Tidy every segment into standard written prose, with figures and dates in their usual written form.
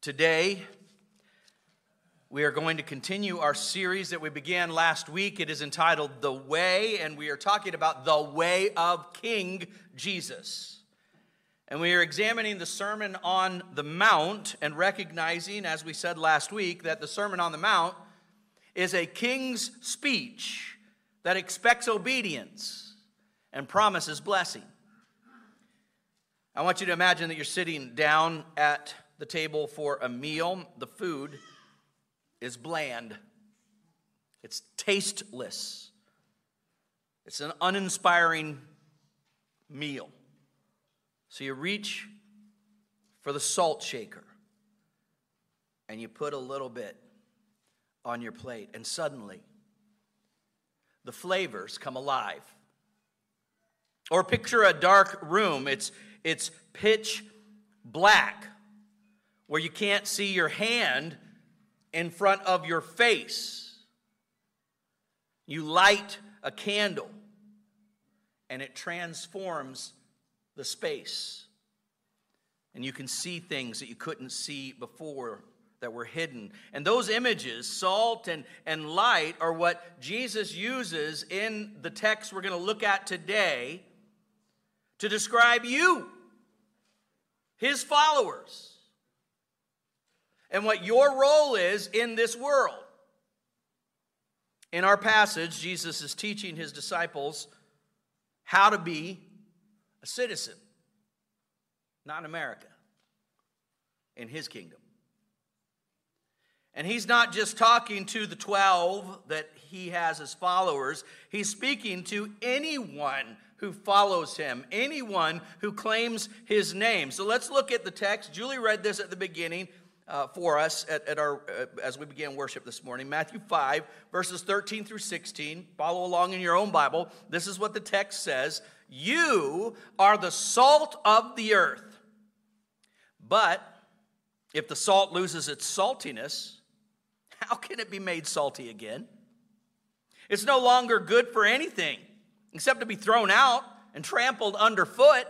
Today, we are going to continue our series that we began last week. It is entitled The Way, and we are talking about the way of King Jesus. And we are examining the Sermon on the Mount and recognizing, as we said last week, that the Sermon on the Mount is a king's speech that expects obedience and promises blessing. I want you to imagine that you're sitting down at the table for a meal. The food is bland. It's tasteless. It's an uninspiring meal. So you reach for the salt shaker and you put a little bit on your plate, and suddenly the flavors come alive. Or picture a dark room. It's pitch black, where you can't see your hand in front of your face. You light a candle, and it transforms the space. And you can see things that you couldn't see before that were hidden. And those images, salt and light, are what Jesus uses in the text we're going to look at today to describe you, his followers, and what your role is in this world. In our passage, Jesus is teaching his disciples how to be a citizen, not in America, in his kingdom. And he's not just talking to the 12 that he has as followers. He's speaking to anyone who follows him, anyone who claims his name. So let's look at the text. Julie read this at the beginning for us as we began worship this morning. Matthew 5, verses 13 through 16. Follow along in your own Bible. This is what the text says. You are the salt of the earth. But if the salt loses its saltiness, how can it be made salty again? It's no longer good for anything except to be thrown out and trampled underfoot.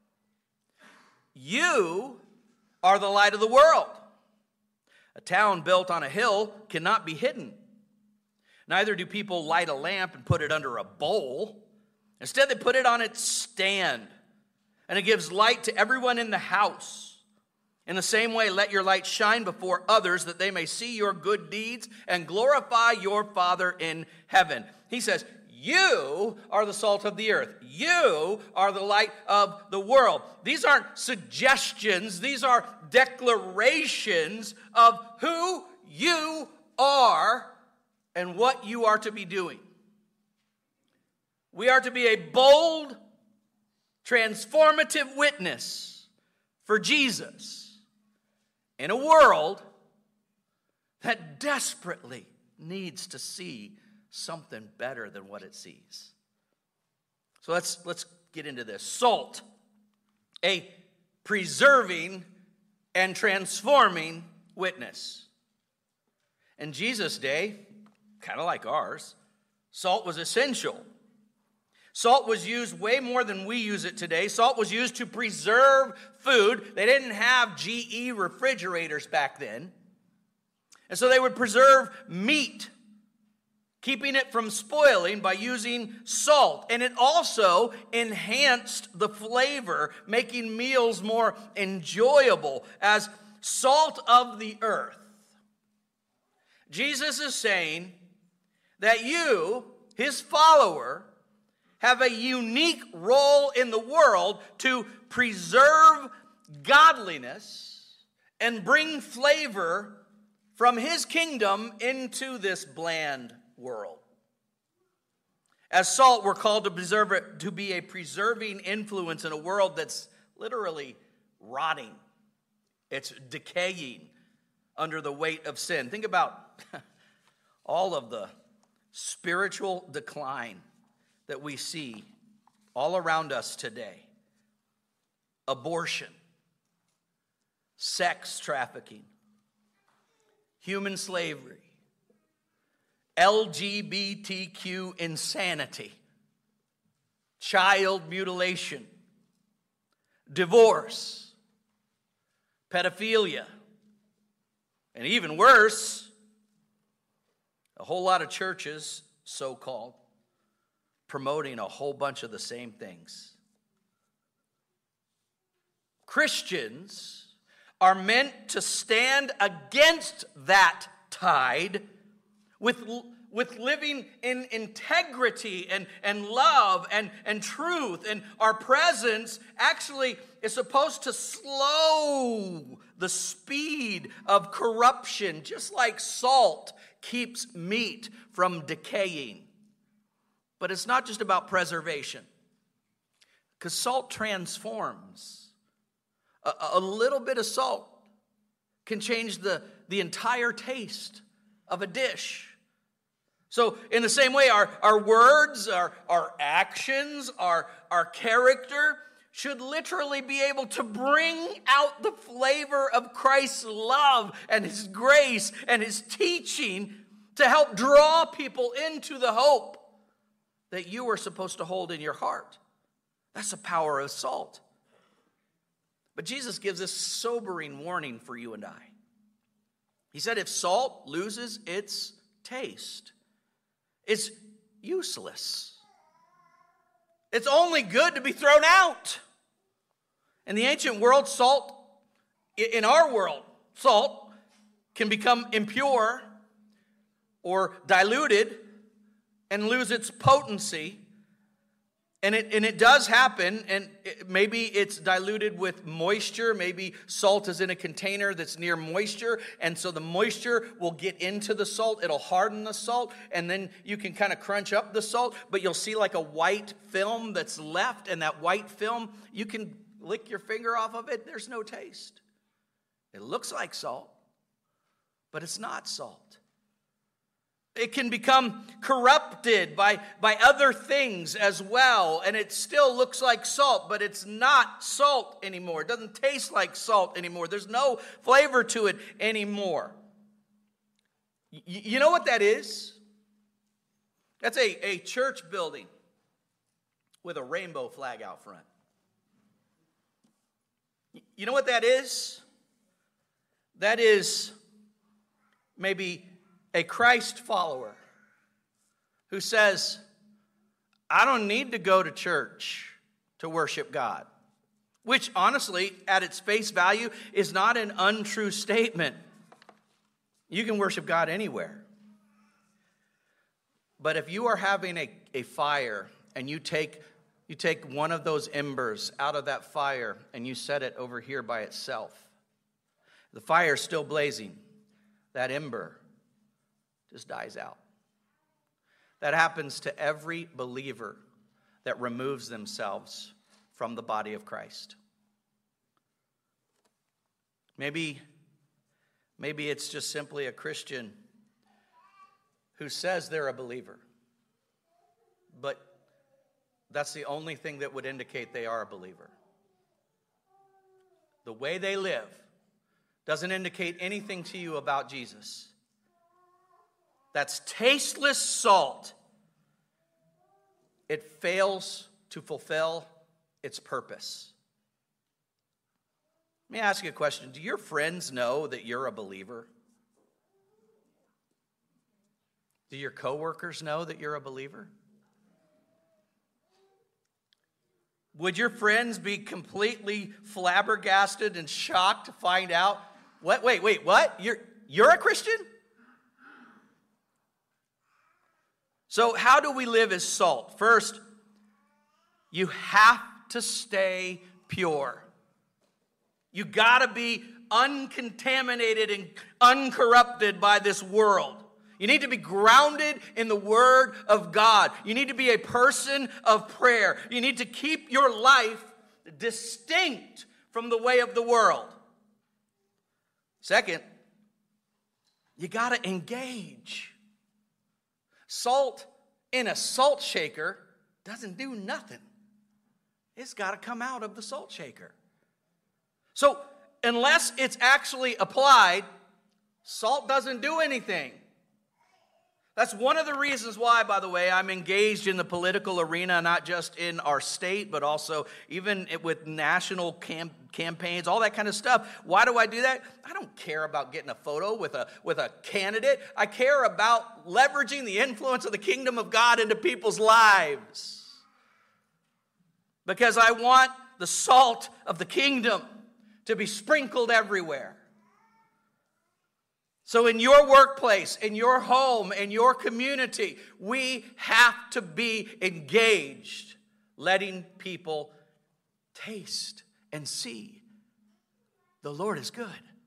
You are the light of the world. A town built on a hill cannot be hidden. Neither do people light a lamp and put it under a bowl. Instead, they put it on its stand, and it gives light to everyone in the house. In the same way, let your light shine before others, that they may see your good deeds and glorify your Father in heaven. He says, you are the salt of the earth. You are the light of the world. These aren't suggestions. These are declarations of who you are and what you are to be doing. We are to be a bold, transformative witness for Jesus in a world that desperately needs to see something better than what it sees. So let's get into this. Salt, a preserving and transforming witness. In Jesus' day, kind of like ours, salt was essential. Salt was used way more than we use it today. Salt was used to preserve food. They didn't have GE refrigerators back then. And so they would preserve meat, keeping it from spoiling by using salt. And it also enhanced the flavor, making meals more enjoyable as salt of the earth. Jesus is saying that you, his follower, have a unique role in the world to preserve godliness and bring flavor from his kingdom into this bland world. As salt, we're called to be a preserving influence in a world that's literally rotting. It's decaying under the weight of sin. Think about all of the spiritual decline that we see all around us today. Abortion, sex trafficking, human slavery, LGBTQ insanity, child mutilation, divorce, pedophilia, And even worse, a whole lot of churches, so-called, promoting a whole bunch of the same things. Christians are meant to stand against that tide with living in integrity and love and truth. And our presence actually is supposed to slow the speed of corruption, just like salt keeps meat from decaying. But it's not just about preservation, because salt transforms. A little bit of salt can change the entire taste of a dish. So in the same way, our words, our actions, our character should literally be able to bring out the flavor of Christ's love and His grace and His teaching to help draw people into the hope that you are supposed to hold in your heart. That's the power of salt. But Jesus gives this sobering warning for you and I. He said if salt loses its taste, it's useless. It's only good to be thrown out. In the ancient world, salt, in our world, salt can become impure or diluted and lose its potency. And it does happen, and maybe it's diluted with moisture. Maybe salt is in a container that's near moisture, and so the moisture will get into the salt. It'll harden the salt, and then you can kind of crunch up the salt, but you'll see like a white film that's left, and that white film, you can lick your finger off of it. There's no taste. It looks like salt, but it's not salt. It can become corrupted by other things as well, and it still looks like salt, but it's not salt anymore. It doesn't taste like salt anymore. There's no flavor to it anymore. You know what that is? That's a church building with a rainbow flag out front. You know what that is? That is maybe a Christ follower who says, I don't need to go to church to worship God. Which, honestly, at its face value, is not an untrue statement. You can worship God anywhere. But if you are having a fire and you take one of those embers out of that fire and you set it over here by itself, the fire is still blazing. That ember just dies out. That happens to every believer that removes themselves from the body of Christ. Maybe it's just simply a Christian who says they're a believer, but that's the only thing that would indicate they are a believer. The way they live doesn't indicate anything to you about Jesus. That's tasteless salt. It fails to fulfill its purpose. Let me ask you a question. Do your friends know that you're a believer? Do your coworkers know that you're a believer? Would your friends be completely flabbergasted and shocked to find out, what? You're a Christian? So how do we live as salt? First, you have to stay pure. You got to be uncontaminated and uncorrupted by this world. You need to be grounded in the Word of God. You need to be a person of prayer. You need to keep your life distinct from the way of the world. Second, you got to engage. Salt in a salt shaker doesn't do nothing. It's got to come out of the salt shaker. So unless it's actually applied, salt doesn't do anything. That's one of the reasons why, by the way, I'm engaged in the political arena, not just in our state, but also even with national campaigns, all that kind of stuff. Why do I do that? I don't care about getting a photo with a candidate. I care about leveraging the influence of the kingdom of God into people's lives. Because I want the salt of the kingdom to be sprinkled everywhere. So in your workplace, in your home, in your community, we have to be engaged, letting people taste and see the Lord is good.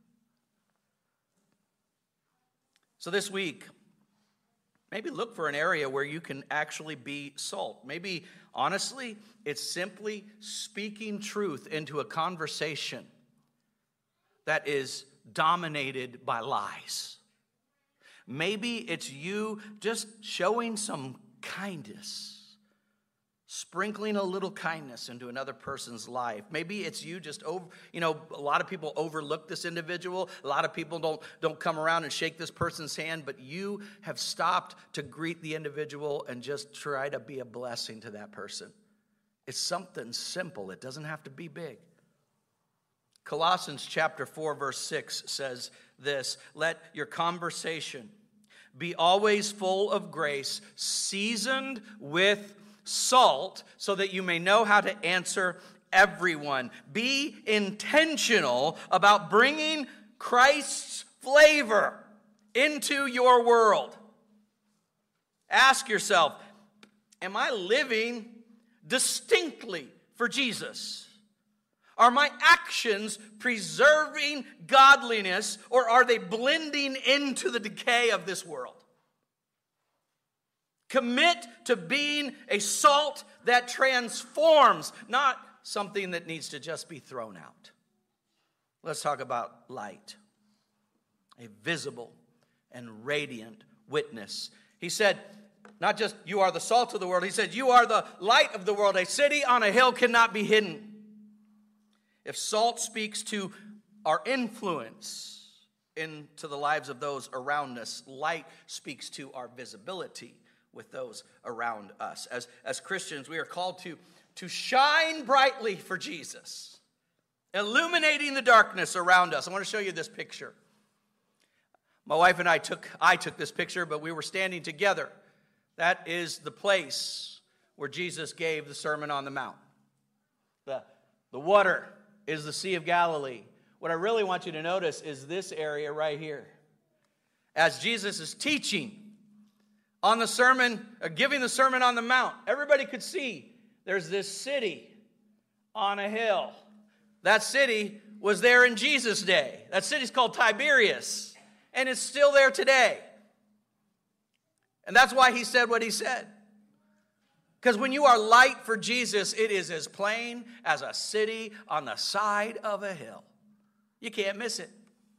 So this week, maybe look for an area where you can actually be salt. Maybe, honestly, it's simply speaking truth into a conversation that is dominated by lies. Maybe it's you just showing some kindness, sprinkling a little kindness into another person's life. Maybe it's you just a lot of people overlook this individual. A lot of people don't come around and shake this person's hand, but you have stopped to greet the individual and just try to be a blessing to that person. It's something simple. It doesn't have to be big. Colossians chapter 4, verse 6 says this: let your conversation be always full of grace, seasoned with salt, so that you may know how to answer everyone. Be intentional about bringing Christ's flavor into your world. Ask yourself, am I living distinctly for Jesus? Are my actions preserving godliness, or are they blending into the decay of this world? Commit to being a salt that transforms, not something that needs to just be thrown out. Let's talk about light. A visible and radiant witness. He said, not just you are the salt of the world, he said you are the light of the world. A city on a hill cannot be hidden. If salt speaks to our influence into the lives of those around us, light speaks to our visibility with those around us. As Christians, we are called to shine brightly for Jesus, illuminating the darkness around us. I want to show you this picture. My wife and I took this picture, but we were standing together. That is the place where Jesus gave the Sermon on the Mount. The water is the Sea of Galilee. What I really want you to notice is this area right here. As Jesus is teaching on the sermon, giving the Sermon on the Mount, everybody could see there's this city on a hill. That city was there in Jesus' day. That city's called Tiberias, and it's still there today. And that's why he said what he said. Because when you are light for Jesus, it is as plain as a city on the side of a hill. You can't miss it.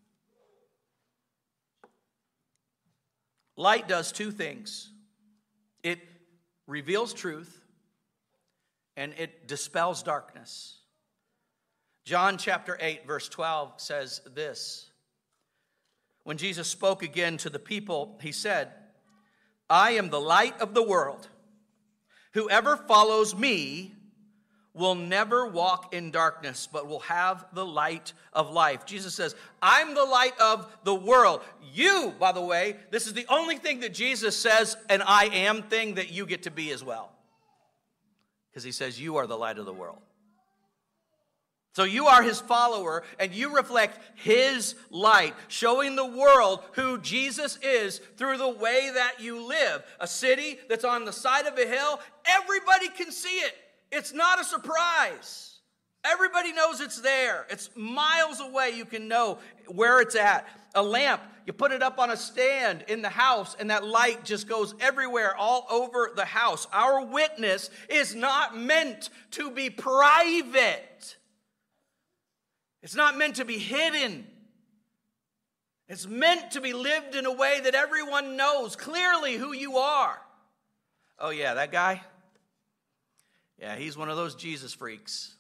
Light does two things. It reveals truth, and it dispels darkness. John chapter 8, verse 12 says this: when Jesus spoke again to the people, he said, I am the light of the world. Whoever follows me will never walk in darkness, but will have the light of life. Jesus says, I'm the light of the world. You, by the way, this is the only thing that Jesus says, an I am thing that you get to be as well. Because he says, you are the light of the world. So you are his follower, and you reflect his light, showing the world who Jesus is through the way that you live. A city that's on the side of a hill, everybody can see it. It's not a surprise. Everybody knows it's there. It's miles away. You can know where it's at. A lamp, you put it up on a stand in the house, and that light just goes everywhere, all over the house. Our witness is not meant to be private. It's not meant to be hidden. It's meant to be lived in a way that everyone knows clearly who you are. Oh yeah, that guy? Yeah, he's one of those Jesus freaks.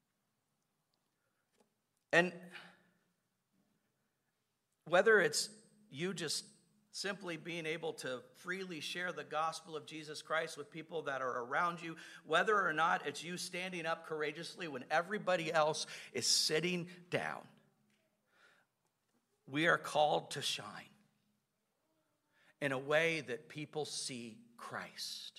And whether it's you just simply being able to freely share the gospel of Jesus Christ with people that are around you, whether or not it's you standing up courageously when everybody else is sitting down. We are called to shine in a way that people see Christ.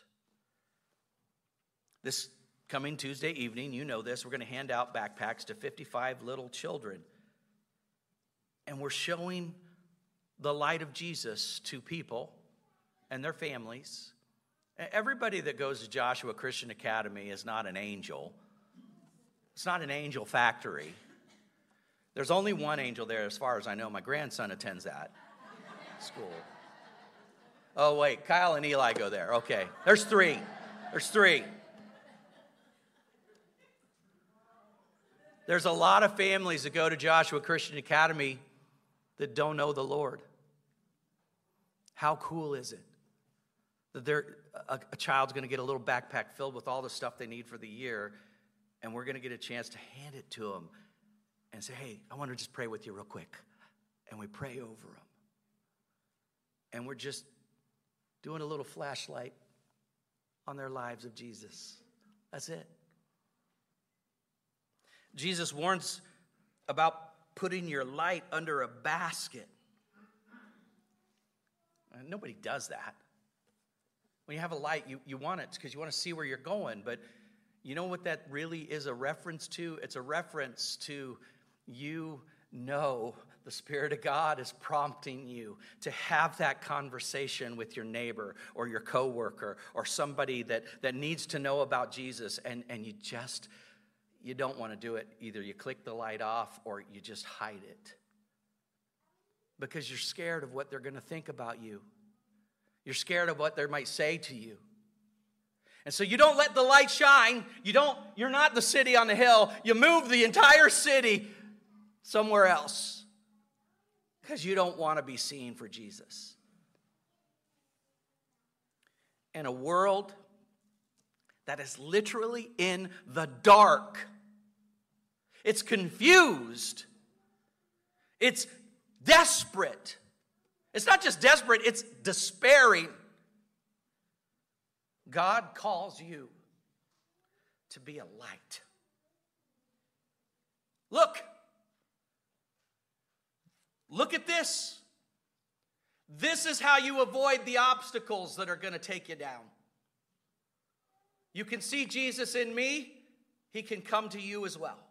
This coming Tuesday evening, you know this, we're going to hand out backpacks to 55 little children. And we're showing the light of Jesus to people and their families. Everybody that goes to Joshua Christian Academy is not an angel. It's not an angel factory. There's only one angel there as far as I know. My grandson attends that school. Oh, wait, Kyle and Eli go there. Okay, there's three. There's three. There's a lot of families that go to Joshua Christian Academy that don't know the Lord. How cool is it that a child's going to get a little backpack filled with all the stuff they need for the year, and we're going to get a chance to hand it to them and say, hey, I want to just pray with you real quick. And we pray over them. And we're just doing a little flashlight on their lives of Jesus. That's it. Jesus warns about putting your light under a basket. And nobody does that. When you have a light, you want it because you want to see where you're going. But you know what that really is a reference to? It's a reference to the Spirit of God is prompting you to have that conversation with your neighbor or your coworker or somebody that needs to know about Jesus, and you don't want to do it. Either you click the light off or you just hide it because you're scared of what they're going to think about you. You're scared of what they might say to you. And so you don't let the light shine. You're not the city on the hill. You move the entire city somewhere else because you don't want to be seen for Jesus. In a world that is literally in the dark, it's confused, it's desperate. It's not just desperate, it's despairing. God calls you to be a light. Look at this. This is how you avoid the obstacles that are going to take you down. You can see Jesus in me. He can come to you as well.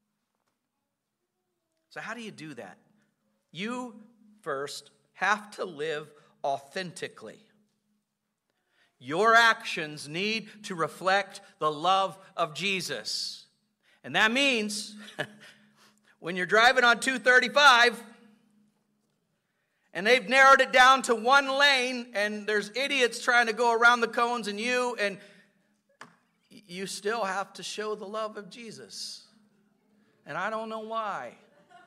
So how do you do that? You first have to live authentically. Your actions need to reflect the love of Jesus. And that means when you're driving on 235 and they've narrowed it down to one lane and there's idiots trying to go around the cones and you still have to show the love of Jesus. And I don't know why.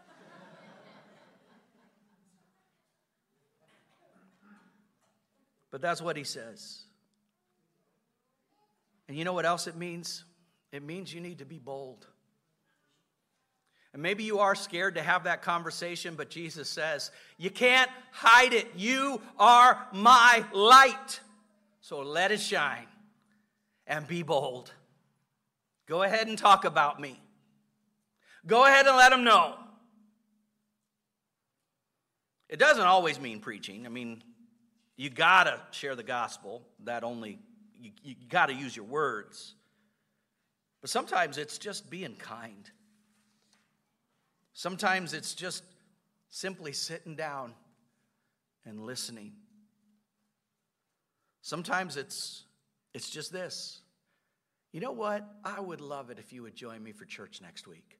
But that's what he says. And you know what else it means? It means you need to be bold. And maybe you are scared to have that conversation, but Jesus says, you can't hide it. You are my light. So let it shine and be bold. Go ahead and talk about me. Go ahead and let them know. It doesn't always mean preaching. I mean, you gotta share the gospel. You gotta use your words. But sometimes it's just being kind. Sometimes it's just simply sitting down and listening. Sometimes it's just this. You know what? I would love it if you would join me for church next week.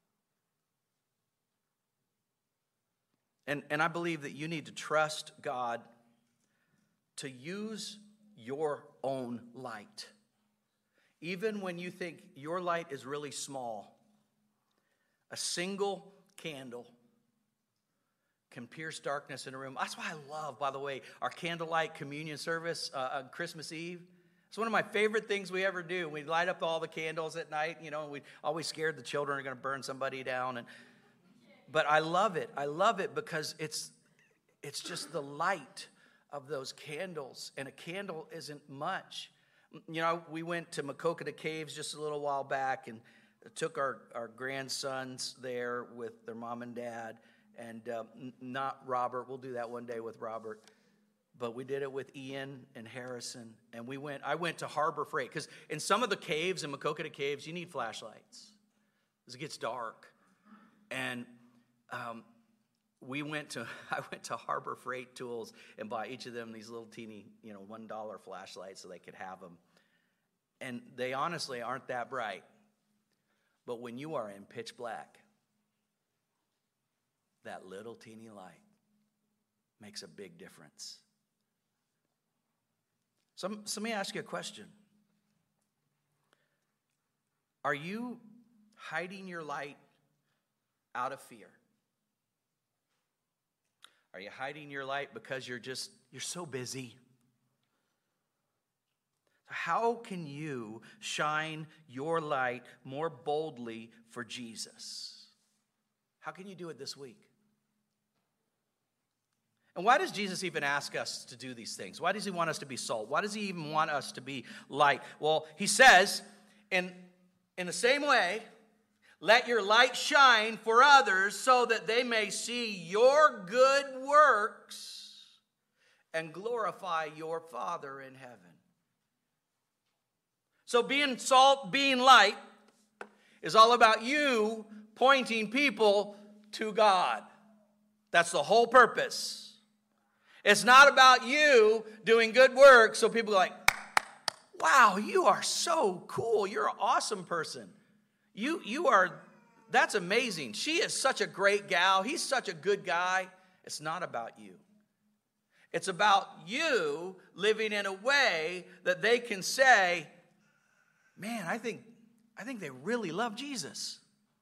And I believe that you need to trust God to use your own light. Even when you think your light is really small, a single candle can pierce darkness in a room. That's why I love, by the way, our candlelight communion service on Christmas Eve. It's one of my favorite things we ever do. We light up all the candles at night, and we always scared the children are going to burn somebody down. But I love it. I love it because it's It's just the light of those candles. And a candle isn't much. You know, we went to Makokata Caves just a little while back and took our grandsons there with their mom and dad. And not Robert. We'll do that one day with Robert. But we did it with Ian and Harrison. And I went to Harbor Freight. Because in some of the caves, in Makokata Caves, you need flashlights. Because it gets dark. And I went to Harbor Freight Tools and bought each of them these little teeny, $1 flashlights so they could have them. And they honestly aren't that bright. But when you are in pitch black, that little teeny light makes a big difference. So let me ask you a question. Are you hiding your light out of fear? Are you hiding your light because you're so busy? How can you shine your light more boldly for Jesus? How can you do it this week? And why does Jesus even ask us to do these things? Why does he want us to be salt? Why does he even want us to be light? Well, he says, in the same way, let your light shine for others so that they may see your good works and glorify your Father in heaven. So being salt, being light, is all about you pointing people to God. That's the whole purpose. It's not about you doing good work so people are like, wow, you are so cool. You're an awesome person. That's amazing. She is such a great gal. He's such a good guy. It's not about you. It's about you living in a way that they can say, man, I think they really love Jesus.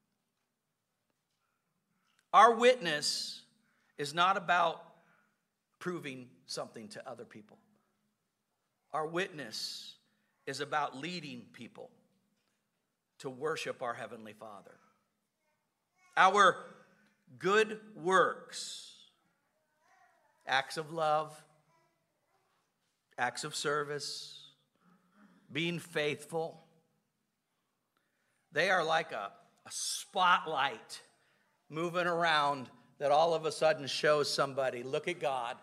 Our witness is not about proving something to other people. Our witness is about leading people to worship our Heavenly Father. Our good works, acts of love, acts of service, being faithful, they are like a spotlight moving around that all of a sudden shows somebody, look at God.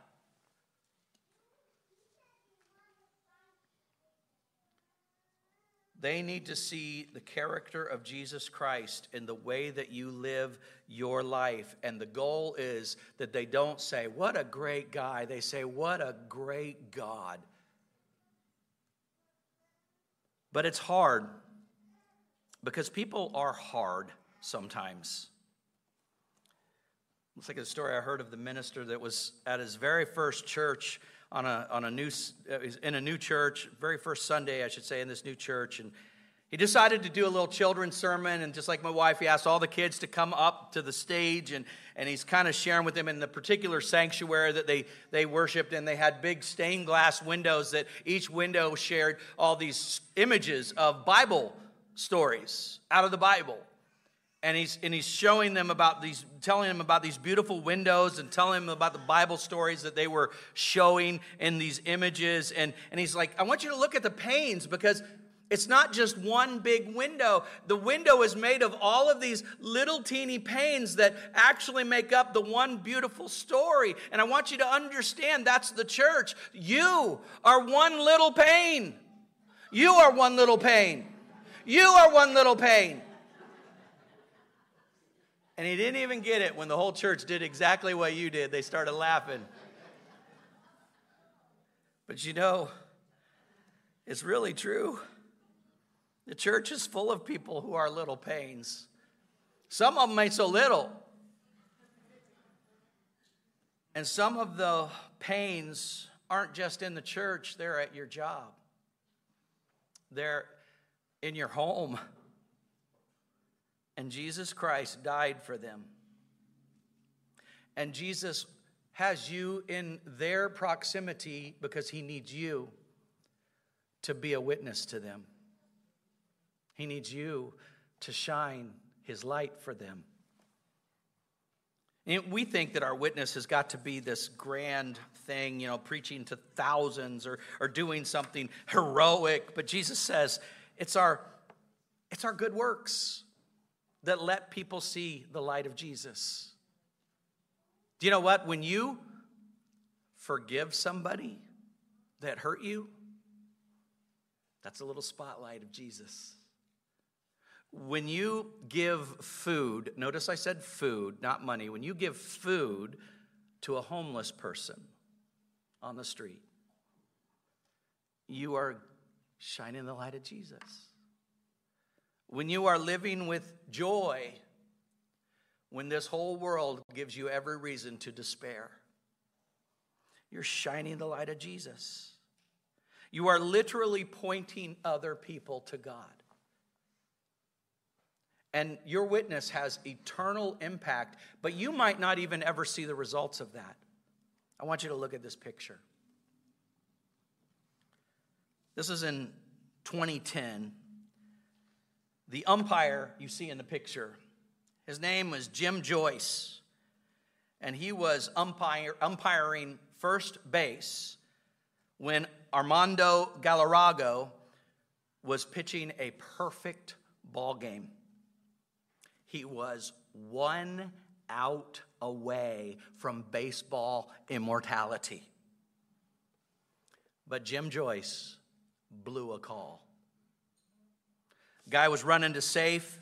They need to see the character of Jesus Christ in the way that you live your life. And the goal is that they don't say, what a great guy. They say, what a great God. But it's hard because people are hard sometimes. It's like a story I heard of the minister that was at his very first church in a new church, very first Sunday, I should say, in this new church. And he decided to do a little children's sermon. And just like my wife, he asked all the kids to come up to the stage. And he's kind of sharing with them in the particular sanctuary that they worshiped. And they had big stained glass windows that each window shared all these images of Bible stories out of the Bible. And he's showing them telling them about these beautiful windows and telling them about the Bible stories that they were showing in these images. And he's like, I want you to look at the panes because it's not just one big window. The window is made of all of these little teeny panes that actually make up the one beautiful story. And I want you to understand that's the church. You are one little pane. You are one little pane. You are one little pane. And he didn't even get it when the whole church did exactly what you did. They started laughing. But it's really true. The church is full of people who are little pains. Some of them ain't so little. And some of the pains aren't just in the church, they're at your job. They're in your home. And Jesus Christ died for them. And Jesus has you in their proximity because he needs you to be a witness to them. He needs you to shine his light for them. And we think that our witness has got to be this grand thing, preaching to thousands or doing something heroic. But Jesus says it's our good works that let people see the light of Jesus. Do you know what? When you forgive somebody that hurt you, that's a little spotlight of Jesus. When you give food, notice I said food, not money. When you give food to a homeless person on the street, you are shining the light of Jesus. When you are living with joy, when this whole world gives you every reason to despair, you're shining the light of Jesus. You are literally pointing other people to God. And your witness has eternal impact, but you might not even ever see the results of that. I want you to look at this picture. This is in 2010. The umpire you see in the picture, his name was Jim Joyce, and he was umpiring first base when Armando Galarrago was pitching a perfect ball game. He was 1 out away from baseball immortality. But Jim Joyce blew a call. Guy was running to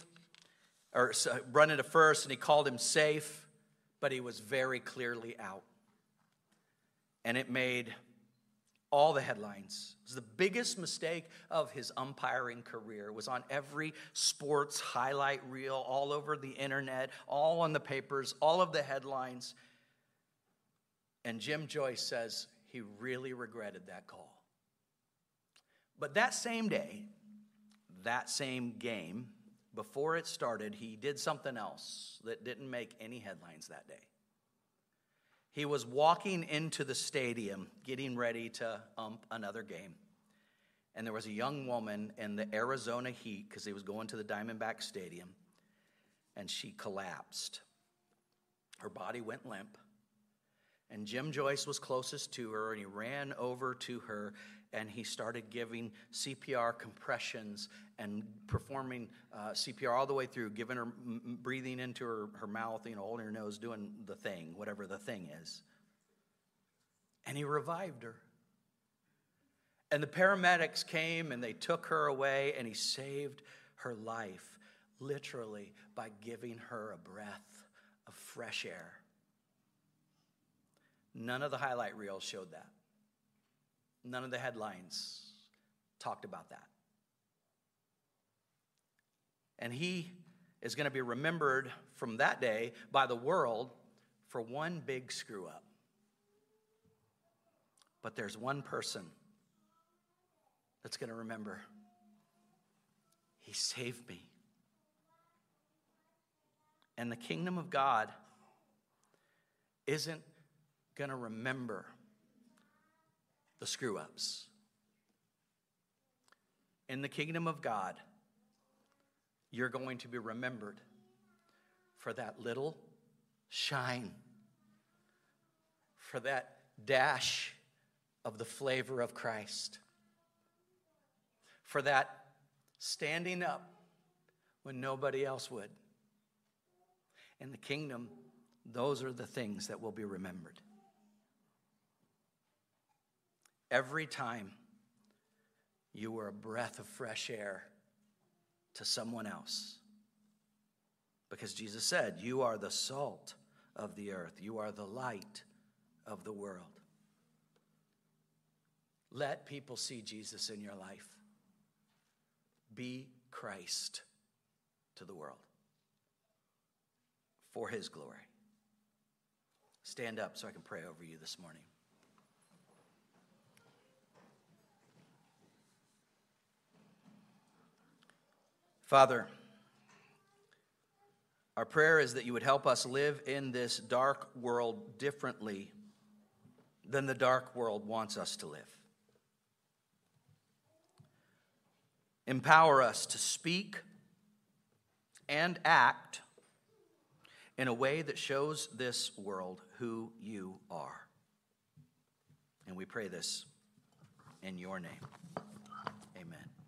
first, and he called him safe, but he was very clearly out. And it made all the headlines. It was the biggest mistake of his umpiring career. It was on every sports highlight reel, all over the internet, all on the papers, all of the headlines. And Jim Joyce says he really regretted that call. But that same day, that same game, before it started, he did something else that didn't make any headlines that day. He was walking into the stadium, getting ready to ump another game. And there was a young woman in the Arizona heat, because he was going to the Diamondback Stadium, and she collapsed. Her body went limp. And Jim Joyce was closest to her, and he ran over to her, and he started giving CPR compressions and performing CPR all the way through, giving her, breathing into her mouth, holding her nose, doing the thing, whatever the thing is. And he revived her. And the paramedics came, and they took her away, and he saved her life, literally, by giving her a breath of fresh air. None of the highlight reels showed that. None of the headlines talked about that. And he is going to be remembered from that day by the world for one big screw up. But there's one person that's going to remember. He saved me. And the kingdom of God isn't going to remember the screw-ups. In the kingdom of God, you're going to be remembered for that little shine, for that dash of the flavor of Christ, for that standing up when nobody else would. In the kingdom, those are the things that will be remembered. Every time you were a breath of fresh air to someone else. Because Jesus said, you are the salt of the earth. You are the light of the world. Let people see Jesus in your life. Be Christ to the world for his glory. Stand up so I can pray over you this morning. Father, our prayer is that you would help us live in this dark world differently than the dark world wants us to live. Empower us to speak and act in a way that shows this world who you are. And we pray this in your name. Amen.